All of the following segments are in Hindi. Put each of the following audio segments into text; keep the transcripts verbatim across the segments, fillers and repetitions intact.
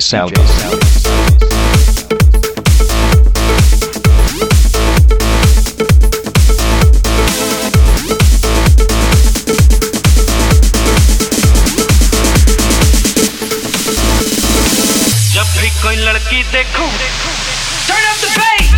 Salga. जब भी कोई लड़की देखूं, turn up the bass.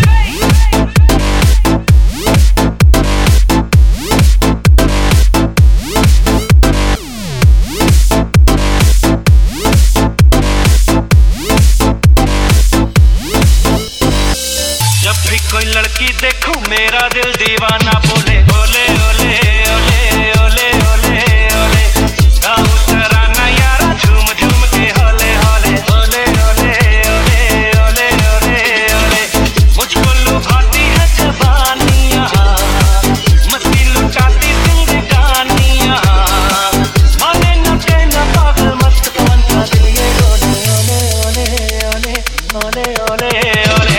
जब भी कोई लड़की देखूं, मेरा दिल दीवाना बोले ओले ओले ओले ओले ओले ओले गाओ तराना यारा झूम झूम के होले होले ओले ओले ओले ओले ओले ओले मुझको लुभाती है जवानियाँ, मस्ती लुटाती जिंदगानियाँ, माने न कहना पागल मस्त कौन था दिल ये ओले ओले ओले ओले ओले ओले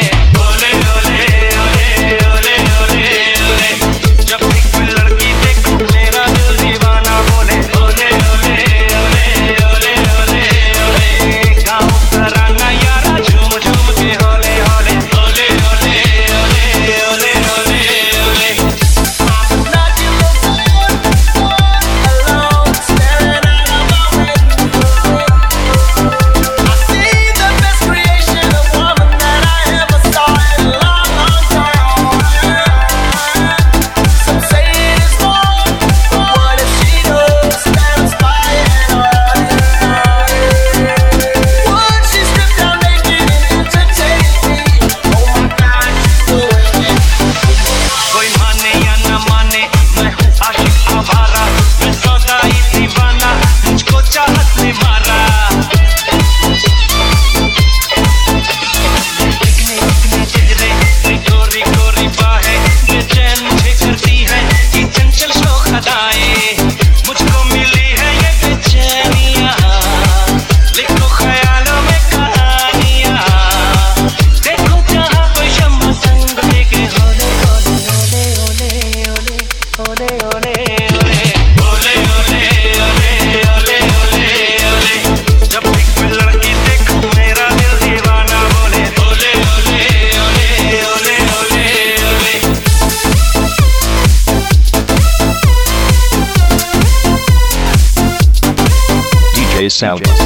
Salga.